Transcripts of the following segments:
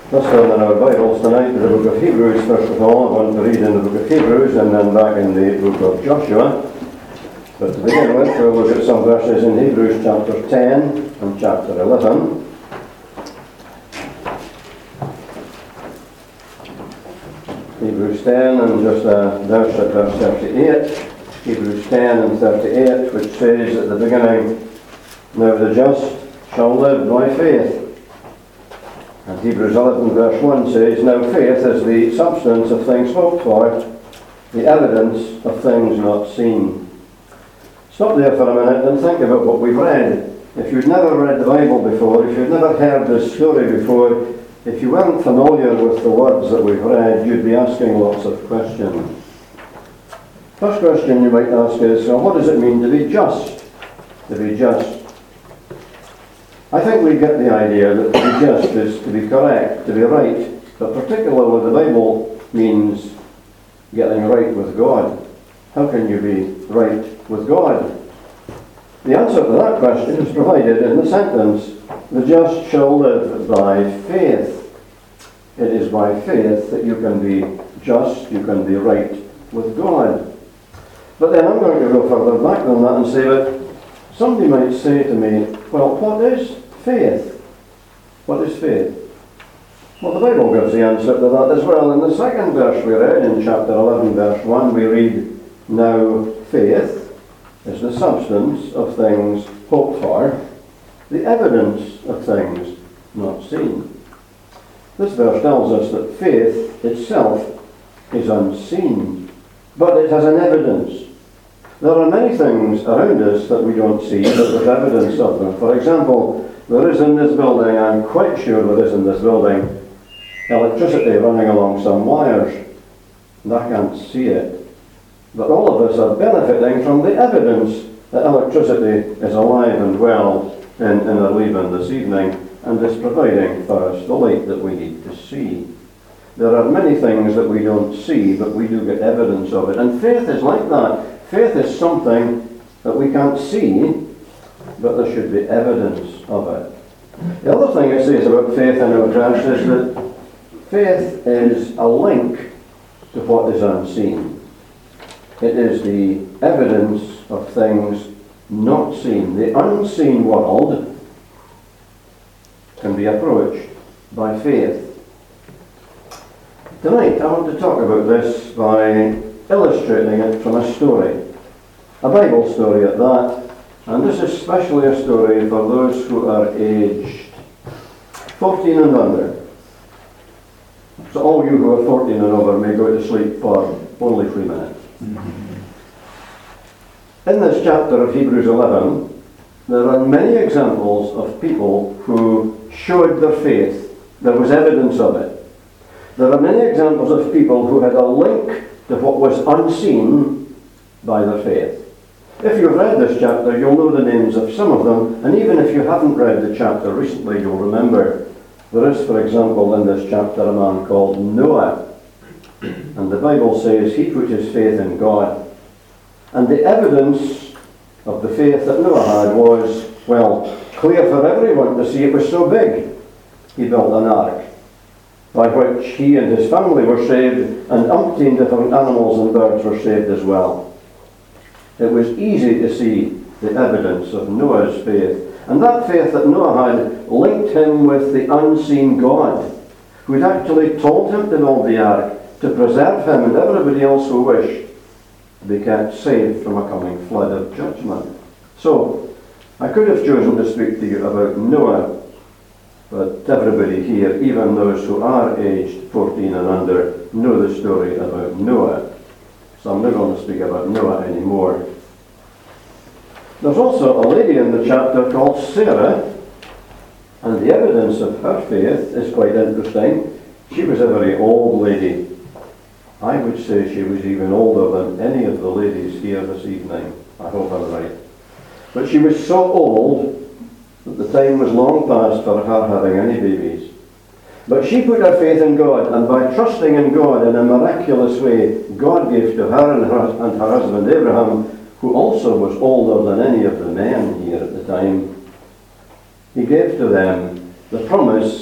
Let's turn in our Bibles tonight to the book of Hebrews first of all. I want to read in the book of Hebrews and then back in the book of Joshua. But to begin with, we'll look at some verses in Hebrews chapter 10 and chapter 11. Hebrews 10 and just a verse at verse 38. Hebrews 10 and 38, which says at the beginning, "Now the just shall live by faith." And Hebrews 11 verse 1 says, "Now faith is the substance of things hoped for, the evidence of things not seen." Stop there for a minute and think about what we've read. If you'd never read the Bible before, if you'd never heard this story before, if you weren't familiar with the words that we've read, you'd be asking lots of questions. First question you might ask is, well, what does it mean to be just? To be just. I think we get the idea that to be just is to be correct, to be right, but particularly the Bible means getting right with God. How can you be right with God? The answer to that question is provided in the sentence, "The just shall live by faith." It is by faith that you can be just, you can be right with God. But then I'm going to go further back than that and say that somebody might say to me, well, what is faith? What is faith? Well, the Bible gives the answer to that as well. In the second verse we read, in chapter 11, verse 1, we read, "Now faith is the substance of things hoped for, the evidence of things not seen." This verse tells us that faith itself is unseen, but it has an evidence. There are many things around us that we don't see, but there's evidence of them. For example, there is in this building, I'm quite sure there is in this building, electricity running along some wires. And I can't see it. But all of us are benefiting from the evidence that electricity is alive and well in our living this evening and is providing for us the light that we need to see. There are many things that we don't see, but we do get evidence of it. And faith is like that. Faith is something that we can't see, but there should be evidence of it. The other thing it says about faith in our verse is that faith is a link to what is unseen. It is the evidence of things not seen. The unseen world can be approached by faith. Tonight I want to talk about this by illustrating it from a story, a Bible story at that, and this is especially a story for those who are aged 14 and under. So all you who are 14 and over may go to sleep for only 3 minutes. In this chapter of Hebrews 11, there are many examples of people who showed their faith. There was evidence of it. There are many examples of people who had a link to what was unseen by their faith. If you've read this chapter, you'll know the names of some of them, and even if you haven't read the chapter recently, you'll remember. There is, for example, in this chapter a man called Noah. And the Bible says he put his faith in God. And the evidence of the faith that Noah had was, well, clear for everyone to see. It was so big. He built an ark by which he and his family were saved, and umpteen different animals and birds were saved as well. It was easy to see the evidence of Noah's faith. And that faith that Noah had linked him with the unseen God, who had actually told him to build the ark to preserve him and everybody else who wished to be kept safe from a coming flood of judgment. So, I could have chosen to speak to you about Noah, but everybody here, even those who are aged 14 and under, know the story about Noah. So I'm not going to speak about Noah anymore. There's also a lady in the chapter called Sarah, and the evidence of her faith is quite interesting. She was a very old lady. I would say she was even older than any of the ladies here this evening. I hope I'm right. But she was so old that the time was long past for her having any babies. But she put her faith in God, and by trusting in God in a miraculous way, God gave to her and her husband Abraham, who also was older than any of the men here at the time, he gave to them the promise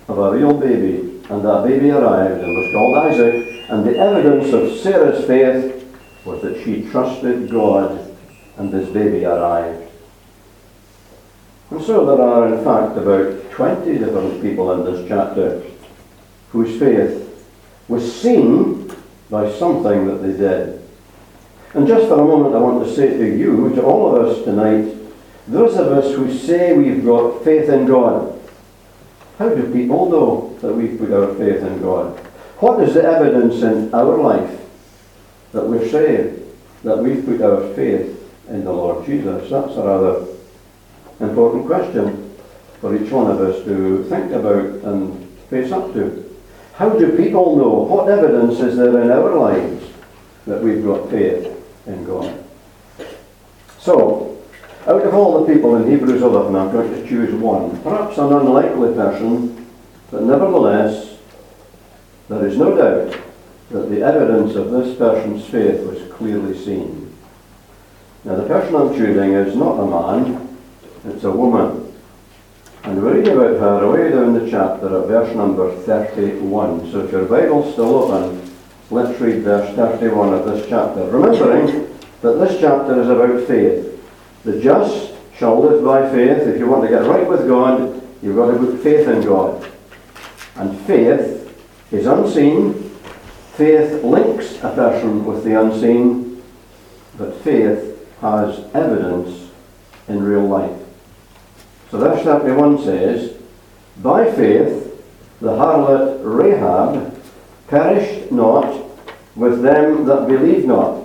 of a real baby, and that baby arrived and was called Isaac, and the evidence of Sarah's faith was that she trusted God, and this baby arrived. And so there are in fact about 20 different people in this chapter whose faith was seen by something that they did. And just for a moment I want to say to you, to all of us tonight, those of us who say we've got faith in God, how do people know that we've put our faith in God? What is the evidence in our life that we're saved, that we've put our faith in the Lord Jesus? That's a rather important question for each one of us to think about and face up to. How do people know? What evidence is there in our lives that we've got faith in God? So, out of all the people in Hebrews 11, I'm going to choose one, perhaps an unlikely person, but nevertheless, there is no doubt that the evidence of this person's faith was clearly seen. Now, the person I'm choosing is not a man, it's a woman. And we read about her away down the chapter at verse number 31. So if your Bible's still open, let's read verse 31 of this chapter, remembering that this chapter is about faith. The just shall live by faith. If you want to get right with God, you've got to put faith in God. And faith is unseen. Faith links a person with the unseen, but faith has evidence in real life. So verse 31 says, by faith the harlot Rahab perished not with them that believed not,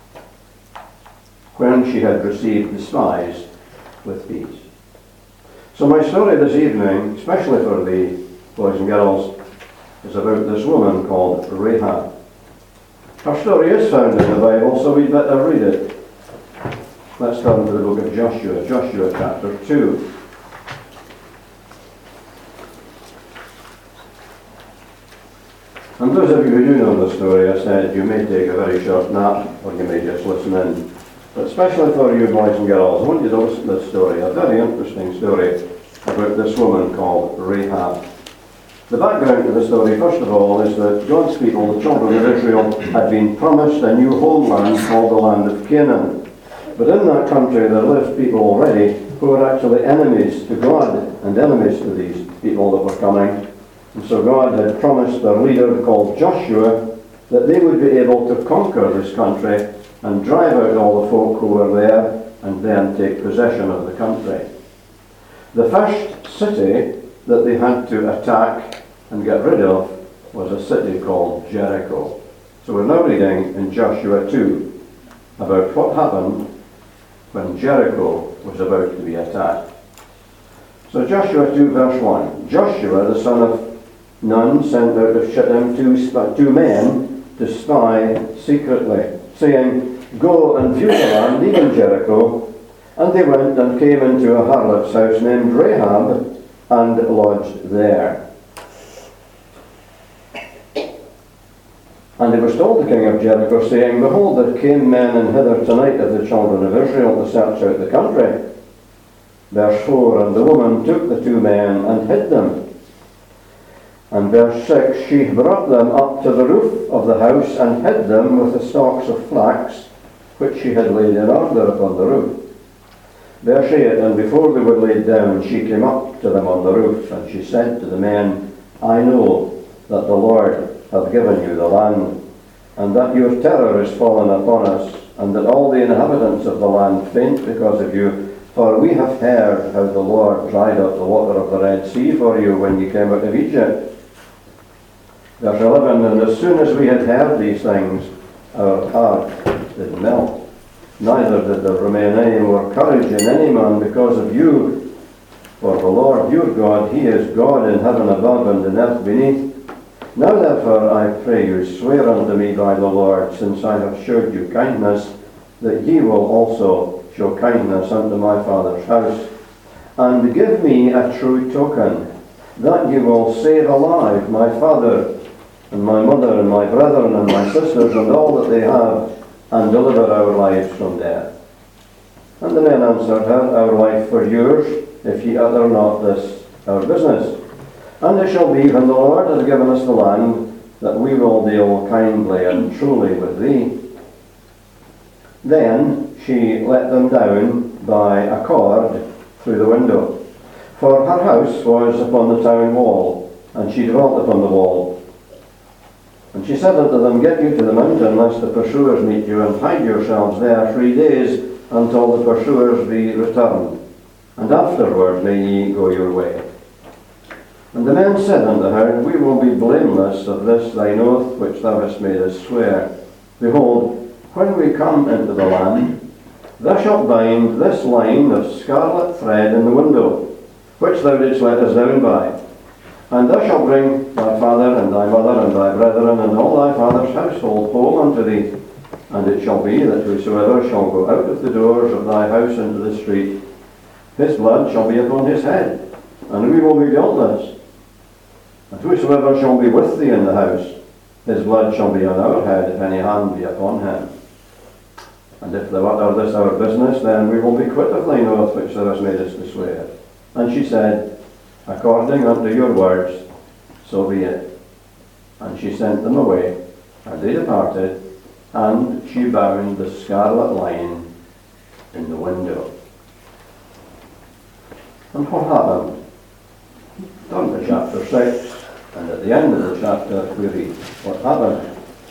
when she had received the spies with peace. So my story this evening, especially for the boys and girls, is about this woman called Rahab. Her story is found in the Bible, so we'd better read it. Let's turn to the book of Joshua, Joshua chapter 2. And those of you who do know the story, I said you may take a very short nap, or you may just listen in. But especially for you boys and girls, I want you to listen to this story, a very interesting story about this woman called Rahab. The background to the story, first of all, is that God's people, the children of Israel, had been promised a new homeland called the land of Canaan. But in that country there lived people already who were actually enemies to God and enemies to these people that were coming. And so God had promised their leader called Joshua that they would be able to conquer this country and drive out all the folk who were there and then take possession of the country. The first city that they had to attack and get rid of was a city called Jericho. So we're now reading in Joshua 2 about what happened when Jericho was about to be attacked. So Joshua 2 verse 1. Joshua the son of Nun sent out of Shittim two men to spy secretly, saying, go and view the land, even Jericho. And they went and came into a harlot's house named Rahab and lodged there. And it was told the king of Jericho, saying, behold, there came men in hither tonight of the children of Israel to search out the country. Verse 4, and the woman took the two men and hid them. And verse 6, she brought them up to the roof of the house and hid them with the stalks of flax, which she had laid in order upon the roof. Verse 8, and before they were laid down, she came up to them on the roof, and she said to the men, I know that the Lord hath given you the land, and that your terror is fallen upon us, and that all the inhabitants of the land faint because of you. For we have heard how the Lord dried up the water of the Red Sea for you when you came out of Egypt. Verse 11, and as soon as we had heard these things, our heart did melt. Neither did there remain any more courage in any man because of you. For the Lord your God, He is God in heaven above and in earth beneath. Now therefore I pray you, swear unto me by the Lord, since I have showed you kindness, that ye will also show kindness unto my father's house, and give me a true token, that ye will save alive my father, and my mother, and my brethren, and my sisters, and all that they have, and deliver our lives from death. And the men answered her, our life for yours, if ye utter not this our business. And it shall be, when the Lord has given us the land, that we will deal kindly and truly with thee. Then she let them down by a cord through the window. For her house was upon the town wall, and she dwelt upon the wall. And she said unto them, Get you to the mountain, lest the pursuers meet you, and hide yourselves there 3 days, until the pursuers be returned. And afterward may ye go your way. And the men said unto her, We will be blameless of this thine oath, which thou hast made us swear. Behold, when we come into the land, thou shalt bind this line of scarlet thread in the window, which thou didst let us down by. And thou shalt bring thy father and thy mother and thy brethren and all thy father's household home unto thee. And it shall be that whosoever shall go out of the doors of thy house into the street, his blood shall be upon his head, and we will be guiltless. And whosoever shall be with thee in the house, his blood shall be on our head, if any hand be upon him. And if thou utter this our business, then we will be quit of thine oath which thou hast made us to swear. And she said, According unto your words, so be it. And she sent them away, and they departed, and she bound the scarlet line in the window. And what happened? Turn to chapter 6, and at the end of the chapter we read what happened.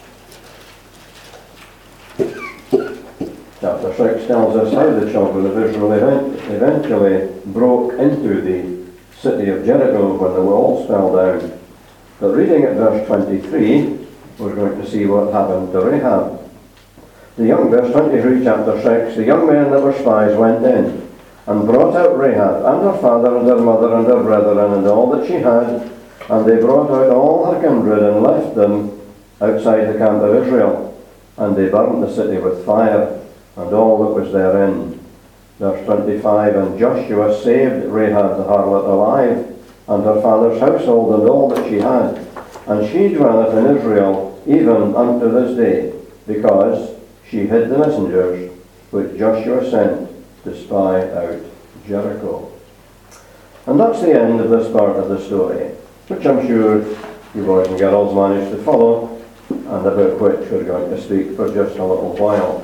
Chapter 6 tells us how the children of Israel eventually broke into the city of Jericho when the walls fell down. But reading at verse 23, we're going to see what happened to Rahab. Verse 23, chapter 6, the young men that were spies went in, and brought out Rahab, and her father, and her mother, and her brethren, and all that she had, and they brought out all her kindred, and left them outside the camp of Israel. And they burnt the city with fire, and all that was therein. Verse 25, and Joshua saved Rahab the harlot alive, and her father's household, and all that she had. And she dwelleth in Israel even unto this day, because she hid the messengers which Joshua sent to spy out Jericho. And that's the end of this part of the story, which I'm sure you boys and girls managed to follow, and about which we're going to speak for just a little while.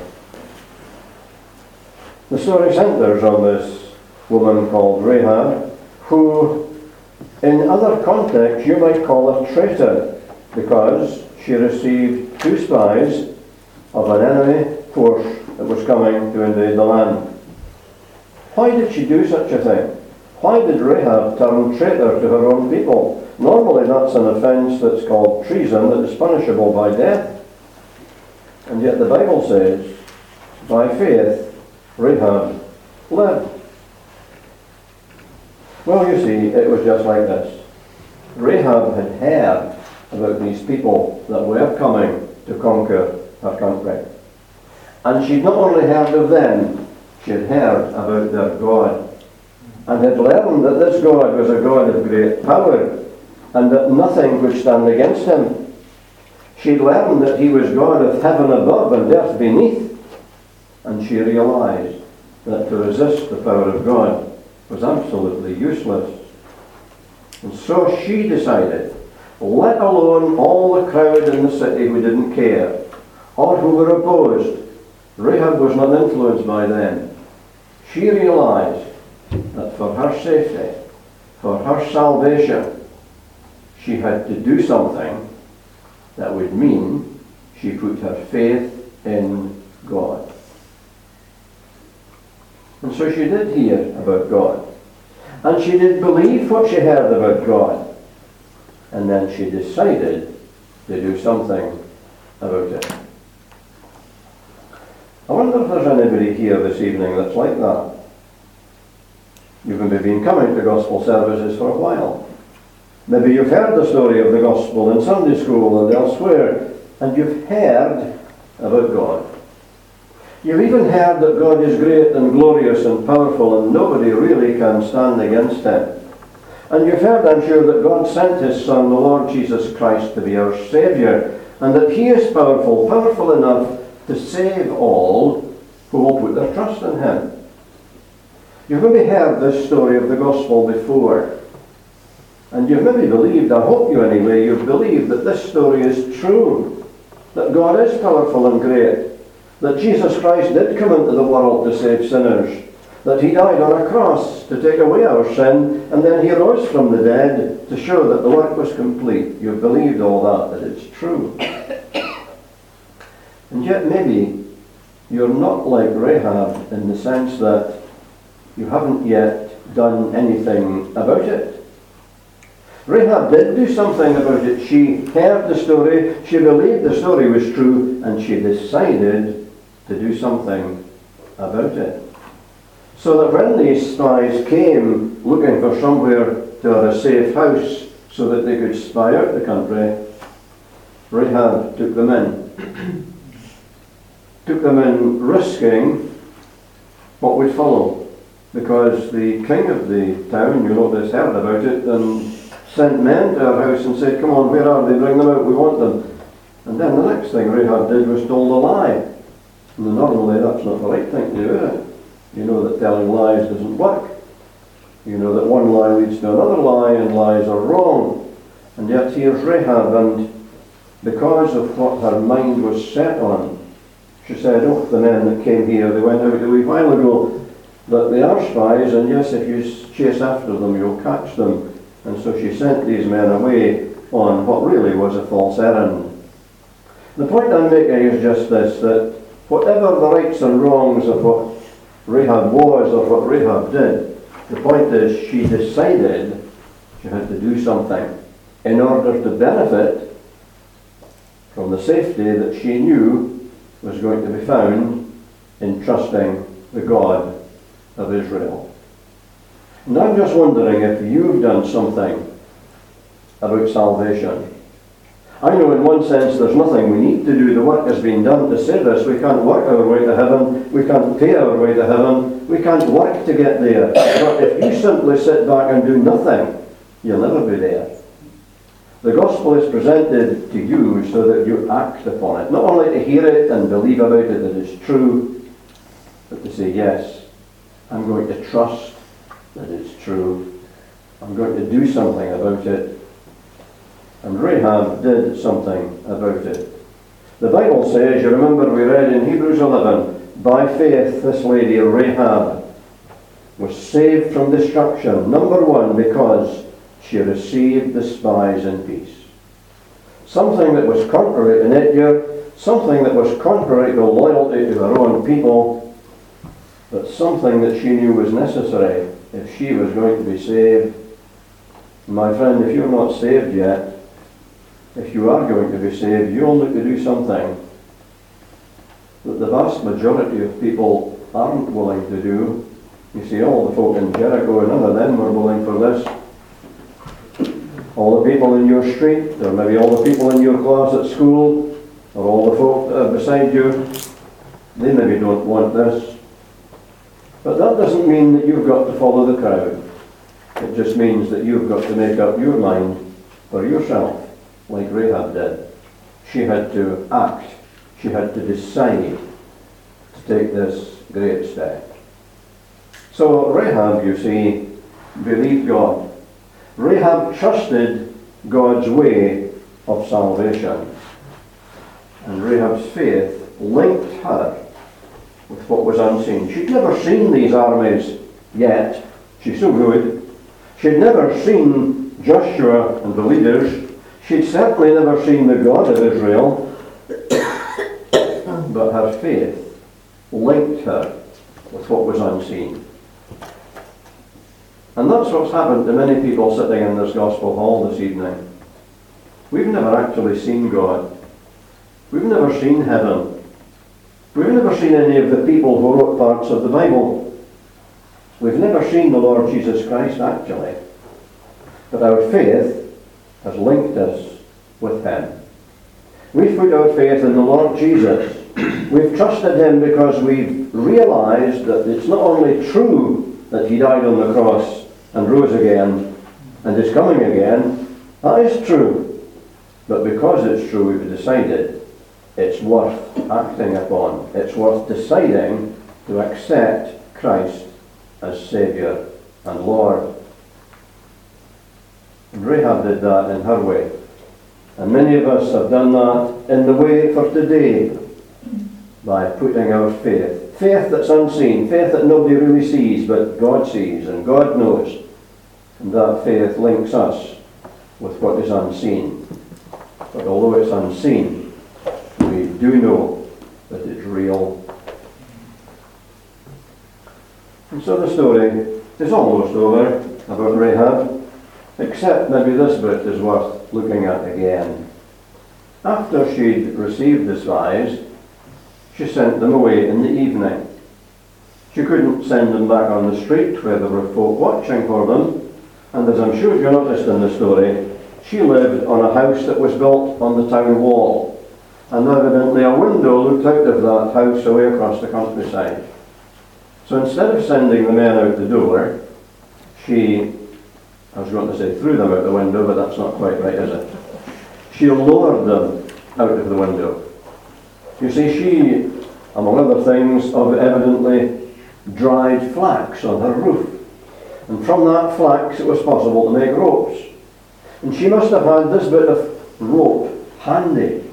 The story centres on this woman called Rahab, who in other contexts you might call a traitor, because she received 2 spies of an enemy force that was coming to invade the land. Why did she do such a thing? Why did Rahab turn traitor to her own people? Normally that's an offence that's called treason, that is punishable by death. And yet the Bible says, by faith, Rahab lived. Well, you see, it was just like this. Rahab had heard about these people that were coming to conquer her country. And she'd not only heard of them, she had heard about their God, and had learned that this God was a God of great power, and that nothing could stand against him. She'd learned that he was God of heaven above and earth beneath, and she realized that to resist the power of God was absolutely useless. And so she decided, let alone all the crowd in the city who didn't care, or who were opposed. Rahab was not influenced by them. She realized that for her safety, for her salvation, she had to do something that would mean she put her faith in God. And so she did hear about God. And she did believe what she heard about God. And then she decided to do something about it. I wonder if there's anybody here this evening that's like that. You've maybe been coming to gospel services for a while. Maybe you've heard the story of the gospel in Sunday school and elsewhere, and you've heard about God. You've even heard that God is great and glorious and powerful, and nobody really can stand against him. And you've heard, I'm sure, that God sent his Son, the Lord Jesus Christ, to be our Saviour, and that he is powerful, powerful enough to save all who will put their trust in him. You've maybe heard this story of the gospel before. And you've maybe believed, I hope you anyway, you've believed that this story is true, that God is powerful and great, that Jesus Christ did come into the world to save sinners, that he died on a cross to take away our sin, and then he rose from the dead to show that the work was complete. You've believed all that it's true. And yet maybe you're not like Rahab in the sense that you haven't yet done anything about it. Rahab did do something about it. She heard the story, she believed the story was true, and she decided to do something about it. So that when these spies came looking for somewhere to have a safe house so that they could spy out the country, Rahab took them in. Took them in risking what would follow. Because the king of the town, you know this, heard about it and sent men to her house and said, come on, where are they? Bring them out, we want them. And then the next thing Rahab did was told a lie. And normally that's not the right thing to do, is it? You know that telling lies doesn't work. You know that one lie leads to another lie, and lies are wrong. And yet here's Rahab, and because of what her mind was set on, she said, oh, the men that came here, they went out a wee while ago, that they are spies, and yes, if you chase after them, you'll catch them. And so she sent these men away on what really was a false errand. The point I'm making is just this, that whatever the rights and wrongs of what Rahab was or what Rahab did, the point is she decided she had to do something in order to benefit from the safety that she knew was going to be found in trusting the God of Israel. And I'm just wondering if you've done something about salvation. I know in one sense there's nothing we need to do. The work has been done to save us. We can't work our way to heaven. We can't pay our way to heaven. We can't work to get there. But if you simply sit back and do nothing, you'll never be there. The gospel is presented to you so that you act upon it. Not only to hear it and believe about it that it's true, but to say, yes, I'm going to trust that it's true. I'm going to do something about it. And Rahab did something about it. The Bible says, you remember we read in Hebrews 11, by faith this lady Rahab was saved from destruction. Number one, because she received the spies in peace. Something that was contrary to nature, something that was contrary to loyalty to her own people, but something that she knew was necessary if she was going to be saved. My friend, if you're not saved yet, if you are going to be saved, you'll need to do something that the vast majority of people aren't willing to do. You see, all the folk in Jericho, none of them were willing for this. All the people in your street, or maybe all the people in your class at school, or all the folk that are beside you, they maybe don't want this. But that doesn't mean that you've got to follow the crowd. It just means that you've got to make up your mind for yourself, like Rahab did. She had to act. She had to decide to take this great step. So Rahab, you see, believed God. Rahab trusted God's way of salvation. And Rahab's faith linked her with what was unseen. She'd never seen these armies yet. She so would. She'd never seen Joshua and the leaders. She'd certainly never seen the God of Israel. But her faith linked her with what was unseen. And that's what's happened to many people sitting in this gospel hall this evening. We've never actually seen God. We've never seen heaven. We've never seen any of the people who wrote parts of the Bible. We've never seen the Lord Jesus Christ actually. But our faith has linked us with Him. We've put our faith in the Lord Jesus. We've trusted Him because we've realized that it's not only true that He died on the cross and rose again and is coming again. That is true. But because it's true, we've decided it's worth acting upon. It's worth deciding to accept Christ as Saviour and Lord. And Rahab did that in her way. And many of us have done that in the way for today by putting our faith. Faith that's unseen, faith that nobody really sees, but God sees and God knows. And that faith links us with what is unseen. But although it's unseen, we do know that it's real. And so the story is almost over about Rahab, except maybe this bit is worth looking at again. After she'd received the spies, she sent them away in the evening. She couldn't send them back on the street where there were folk watching for them, and as I'm sure you noticed in the story, she lived on a house that was built on the town wall, and evidently a window looked out of that house away across the countryside. So instead of sending the men out the door, I was going to say threw them out the window, but that's not quite right, is it? She lured them out of the window. You see, she, among other things, evidently dried flax on her roof. And from that flax it was possible to make ropes. And she must have had this bit of rope handy.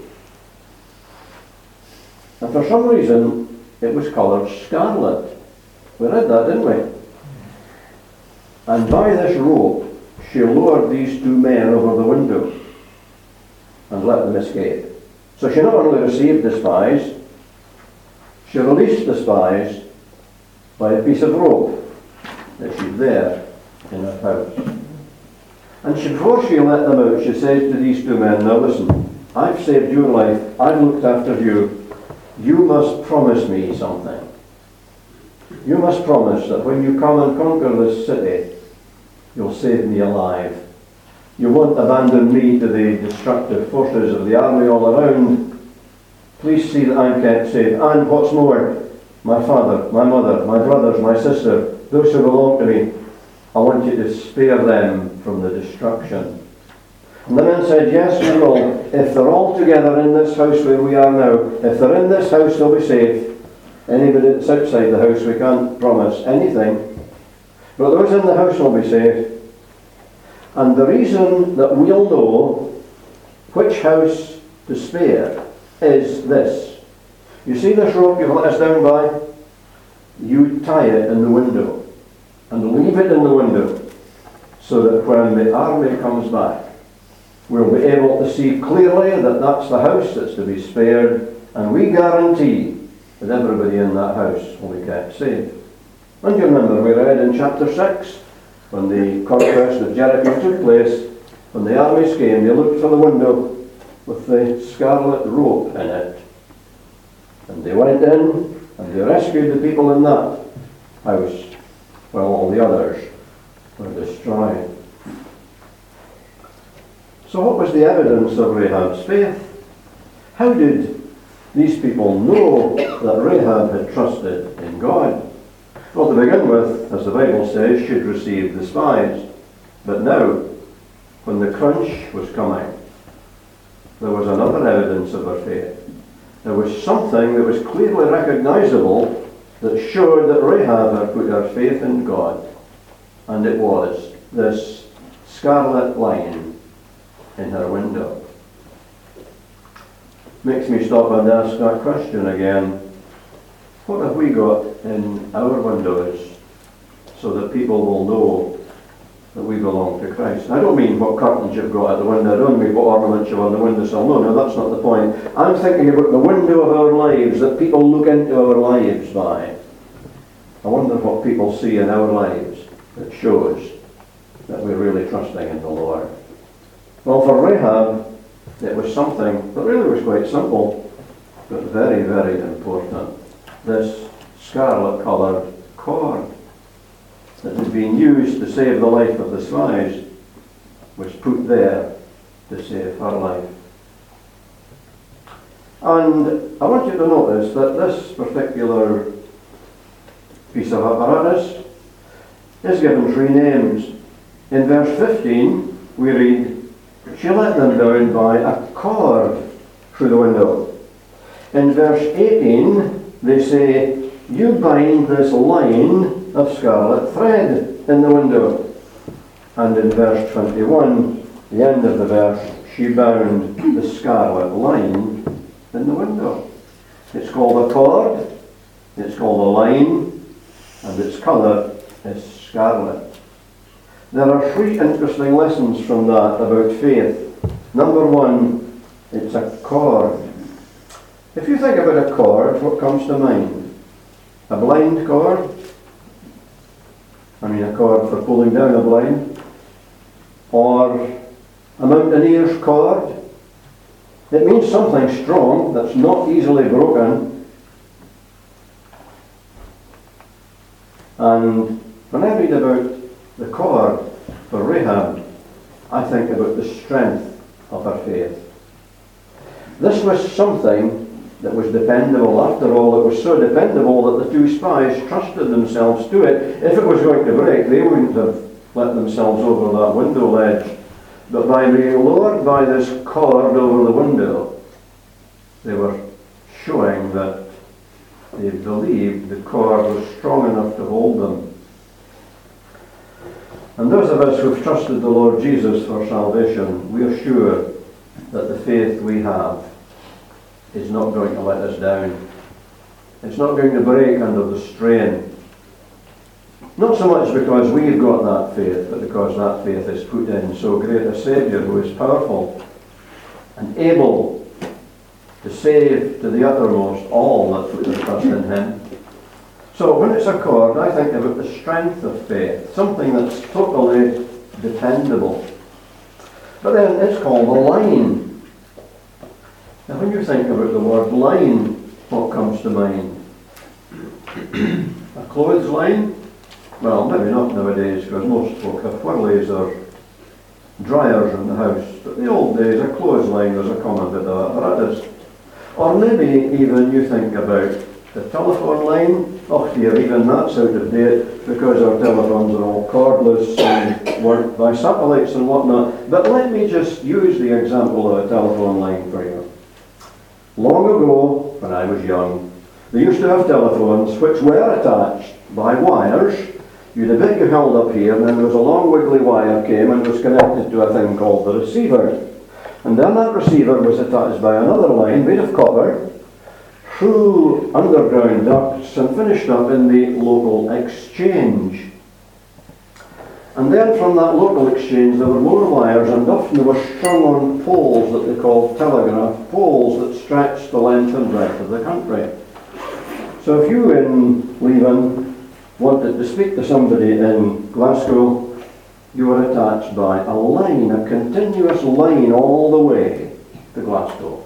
And for some reason, it was coloured scarlet. We read that, didn't we? And by this rope, she lured these two men over the window and let them escape. So she not only received the spies, she released the spies by a piece of rope that she'd there in her house. And before she let them out, she said to these two men, now listen, I've saved your life, I've looked after you, you must promise me something. You must promise that when you come and conquer this city, you'll save me alive. You won't abandon me to the destructive forces of the army all around. Please see that I'm kept safe. And what's more, my father, my mother, my brothers, my sister, those who belong to me, I want you to spare them from the destruction. And the men said, yes, we will. If they're all together in this house where we are now, if they're in this house, they'll be safe. Anybody that's outside the house, we can't promise anything. But those in the house will be safe. And the reason that we'll know which house to spare is this. You see this rope you've let us down by? You tie it in the window and leave it in the window so that when the army comes back, we'll be able to see clearly that that's the house that's to be spared, and we guarantee that everybody in that house will be kept safe. And you remember we read in chapter 6, when the conquest of Jericho took place, when the armies came, they looked for the window with the scarlet rope in it. And they went in and they rescued the people in that house, while all the others were destroyed. So what was the evidence of Rahab's faith? How did these people know that Rahab had trusted in God? Well, to begin with, as the Bible says, she'd received the spies. But now, when the crunch was coming, there was another evidence of her faith. There was something that was clearly recognizable that showed that Rahab had put her faith in God. And it was this scarlet line in her window. Makes me stop and ask that question again. What have we got in our windows so that people will know that we belong to Christ? I don't mean what curtains you've got at the window. I don't mean what ornaments you've on the windowsill. No, that's not the point. I'm thinking about the window of our lives that people look into our lives by. I wonder what people see in our lives that shows that we're really trusting in the Lord. Well, for Rahab, it was something that really was quite simple, but very, very important. This scarlet-coloured cord that had been used to save the life of the spies was put there to save her life. And I want you to notice that this particular piece of apparatus is given 3 names. In verse 15, we read, she let them down by a cord through the window. In verse 18, they say, you bind this line of scarlet thread in the window. And in verse 21, the end of the verse, she bound the scarlet line in the window. It's called a cord, it's called a line, and its colour is scarlet. There are three interesting lessons from that about faith. Number one, it's a cord. If you think about a cord, what comes to mind? A blind cord? I mean a cord for pulling down a blind? Or a mountaineer's cord? It means something strong that's not easily broken. And when I read about the cord for Rahab, I think about the strength of her faith. This was something that was dependable. After all, it was so dependable that the two spies trusted themselves to it. If it was going to break, they wouldn't have let themselves over that window ledge. But by being lowered by this cord over the window, they were showing that they believed the cord was strong enough to hold them. And those of us who've trusted the Lord Jesus for salvation, we are sure that the faith we have is not going to let us down. It's not going to break under the strain. Not so much because we've got that faith, but because that faith is put in so great a Saviour who is powerful and able to save to the uttermost all that put their trust in Him. So when it's a cord, I think about the strength of faith, something that's totally dependable. But then it's called a line. Now when you think about the word line, what comes to mind? A clothes line? Well, maybe not nowadays, because most folk have whirlies or dryers in the house. But in the old days, a clothes line was a common bit of apparatus. Or maybe even you think about the telephone line. Oh dear, even that's out of date, because our telephones are all cordless and work by satellites and whatnot. But let me just use the example of a telephone line for you. Long ago, when I was young, they used to have telephones which were attached by wires. You had a bit you held up here, and then there was a long wiggly wire came and was connected to a thing called the receiver. And then that receiver was attached by another line made of copper through underground ducts and finished up in the local exchange. And then from that local exchange there were more wires, and often they were strung on poles that they called telegraph poles that stretched the length and breadth of the country. So if you in Leven wanted to speak to somebody in Glasgow, you were attached by a line, a continuous line all the way to Glasgow.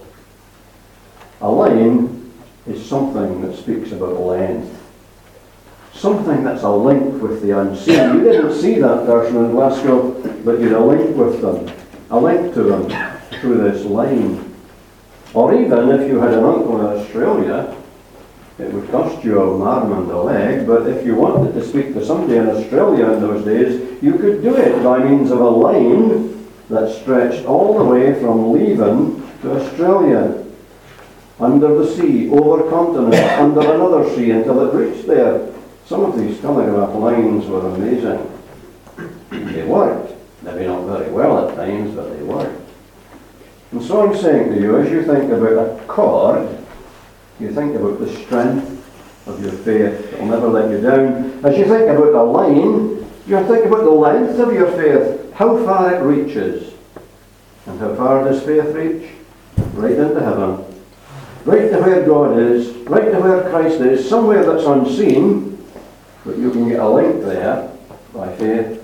A line is something that speaks about length. Something that's a link with the unseen. You didn't see that person in Glasgow, but you had a link with them, a link to them through this line. Or even if you had an uncle in Australia, it would cost you a arm and a leg, but if you wanted to speak to somebody in Australia in those days, you could do it by means of a line that stretched all the way from Leven to Australia, under the sea, over continents, under another sea, until it reached there. Some of these telegraph lines were amazing. They worked. Maybe not very well at times, but they worked. And so I'm saying to you, as you think about a cord, you think about the strength of your faith. It will never let you down. As you think about a line, you think about the length of your faith, how far it reaches. And how far does faith reach? Right into heaven. Right to where God is, right to where Christ is, somewhere that's unseen, but you can get a link there by faith.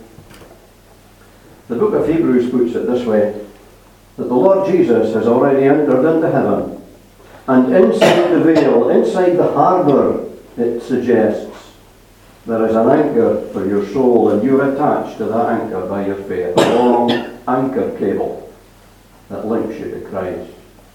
The book of Hebrews puts it this way, that the Lord Jesus has already entered into heaven, and inside the veil, inside the harbour, it suggests, there is an anchor for your soul, and you're attached to that anchor by your faith, a long anchor cable that links you to Christ.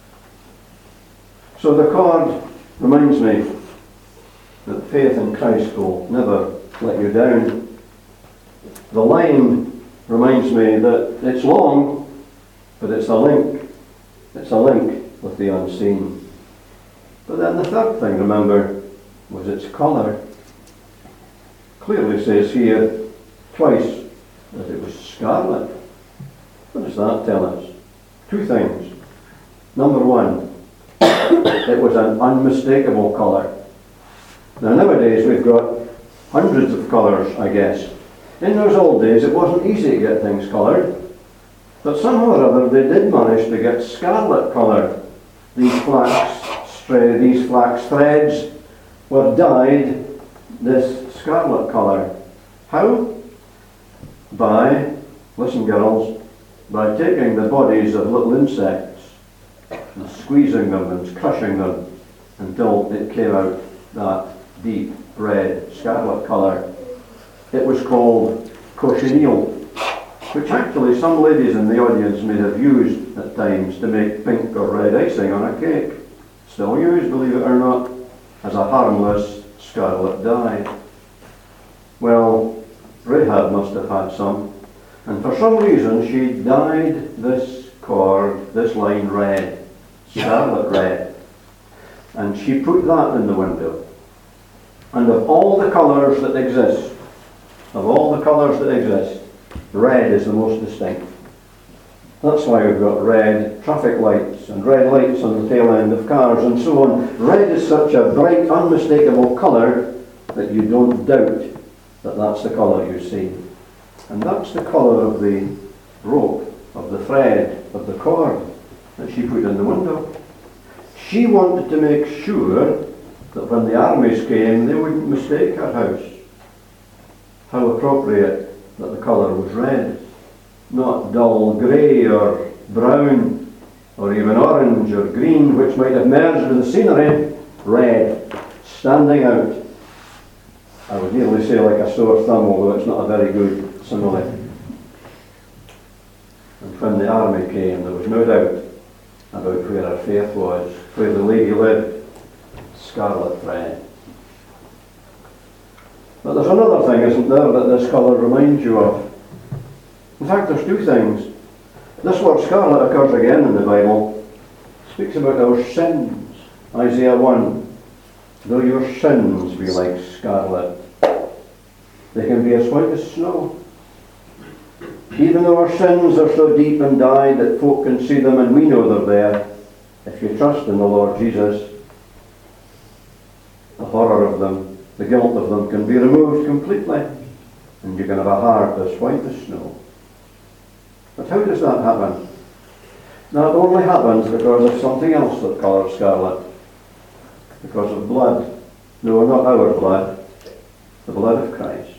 So the cord reminds me that faith in Christ will never let you down. The line reminds me that it's long, but it's a link. It's a link with the unseen. But then the third thing, remember, was its colour. Clearly says here, twice, that it was scarlet. What does that tell us? Two things. Number one, it was an unmistakable colour. Now nowadays we've got hundreds of colours, I guess. In those old days it wasn't easy to get things coloured, but somehow or other they did manage to get scarlet colour. These flax threads were dyed this scarlet colour. How? By, listen girls, by taking the bodies of little insects and squeezing them and crushing them until it came out that deep red scarlet colour. It was called cochineal, which actually some ladies in the audience may have used at times to make pink or red icing on a cake. Still used, believe it or not, as a harmless scarlet dye. Well, Rahab must have had some, and for some reason she dyed this cord, this line red, scarlet red, and she put that in the window. And of all the colours that exist, red is the most distinct. That's why we've got red traffic lights and red lights on the tail end of cars and so on. Red is such a bright, unmistakable colour that you don't doubt that that's the colour you see. And that's the colour of the rope, of the thread, of the cord that she put in the window. She wanted to make sure that when the armies came, they wouldn't mistake her house. How appropriate that the colour was red, not dull grey or brown or even orange or green, which might have merged with the scenery. Red, standing out. I would nearly say like a sore thumb, although it's not a very good simile. And when the army came, there was no doubt about where her faith was, where the lady lived. Scarlet thread. But there's another thing, isn't there, that this colour reminds you of. In fact, there's two things. This word scarlet occurs again in the Bible. It speaks about our sins. Isaiah 1. Though your sins be like scarlet, they can be as white as snow. Even though our sins are so deep and dyed that folk can see them and we know they're there, if you trust in the Lord Jesus, the horror of them, the guilt of them can be removed completely, and you can have a heart as white as snow. But how does that happen? That only happens because of something else that colours scarlet. Because of blood. No, not our blood. The blood of Christ.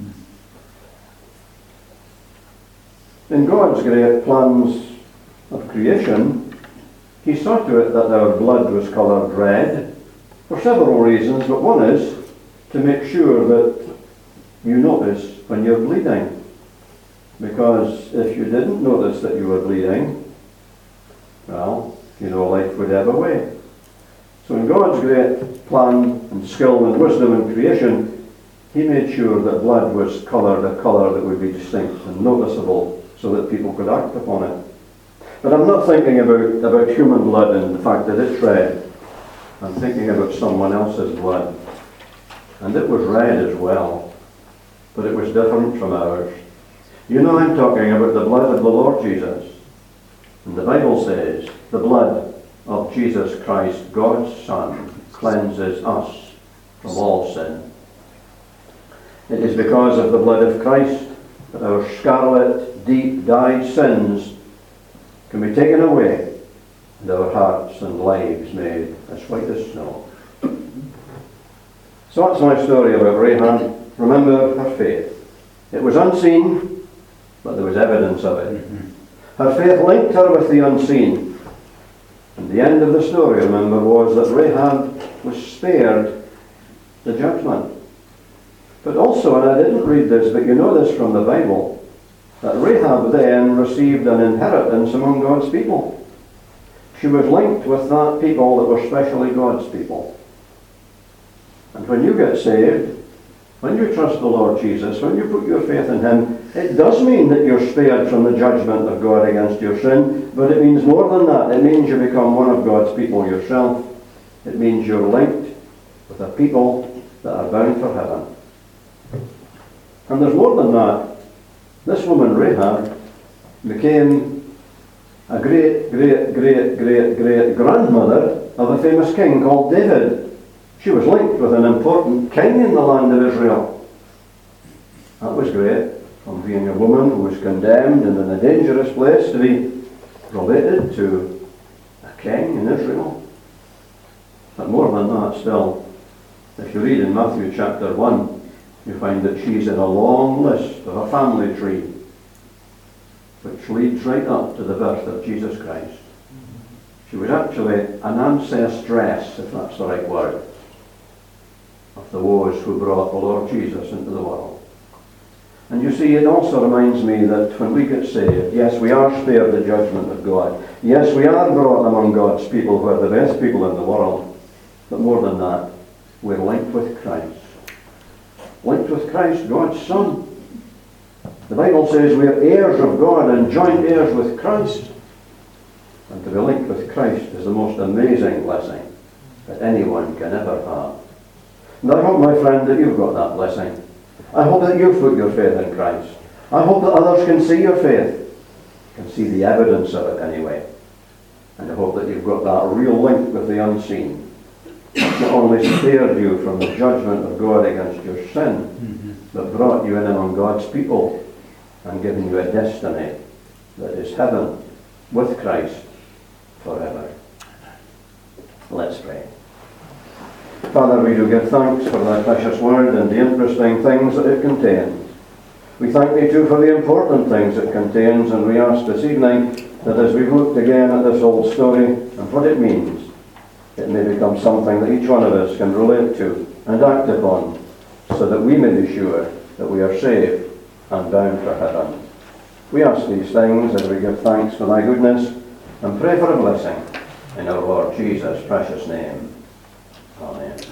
In God's great plans of creation, He saw to it that our blood was coloured red for several reasons, but one is to make sure that you notice when you're bleeding. Because if you didn't notice that you were bleeding, well, life would ebb away. So in God's great plan and skill and wisdom in creation, He made sure that blood was coloured a colour that would be distinct and noticeable so that people could act upon it. But I'm not thinking about human blood and the fact that it's red. I'm thinking about someone else's blood. And it was red as well, but it was different from ours. I'm talking about the blood of the Lord Jesus. And the Bible says, the blood of Jesus Christ, God's Son, cleanses us from all sin. It is because of the blood of Christ that our scarlet, deep dyed sins can be taken away and our hearts and lives made as white as snow. So that's my story about Rahab. Remember her faith. It was unseen, but there was evidence of it. Her faith linked her with the unseen. And the end of the story, remember, was that Rahab was spared the judgment. But also, and I didn't read this, but you know this from the Bible, that Rahab then received an inheritance among God's people. She was linked with that people that were specially God's people. And when you get saved, when you trust the Lord Jesus, when you put your faith in Him, it does mean that you're spared from the judgment of God against your sin, but it means more than that. It means you become one of God's people yourself. It means you're linked with a people that are bound for heaven. And there's more than that. This woman, Rahab, became a great-great-great-great-grandmother of a famous king called David. She was linked with an important king in the land of Israel. That was great, from being a woman who was condemned and in a dangerous place to be related to a king in Israel. But more than that still, if you read in Matthew chapter 1, you find that she's in a long list of a family tree which leads right up to the birth of Jesus Christ. She was actually an ancestress, if that's the right word, of those who brought the Lord Jesus into the world. And you see, it also reminds me that when we get saved, yes, we are spared the judgment of God. Yes, we are brought among God's people who are the best people in the world. But more than that, we're linked with Christ. Linked with Christ, God's Son. The Bible says we are heirs of God and joint heirs with Christ. And to be linked with Christ is the most amazing blessing that anyone can ever have. And I hope, my friend, that you've got that blessing. I hope that you've put your faith in Christ. I hope that others can see your faith, can see the evidence of it anyway. And I hope that you've got that real link with the unseen. Not only spared you from the judgment of God against your sin, but brought you in among God's people and given you a destiny that is heaven with Christ forever. Let's pray. Father, we do give thanks for thy precious word and the interesting things that it contains. We thank thee too for the important things it contains, and we ask this evening that as we've looked again at this old story and what it means, it may become something that each one of us can relate to and act upon, so that we may be sure that we are saved and bound for heaven. We ask these things as we give thanks for thy goodness and pray for a blessing in our Lord Jesus' precious name. Amen.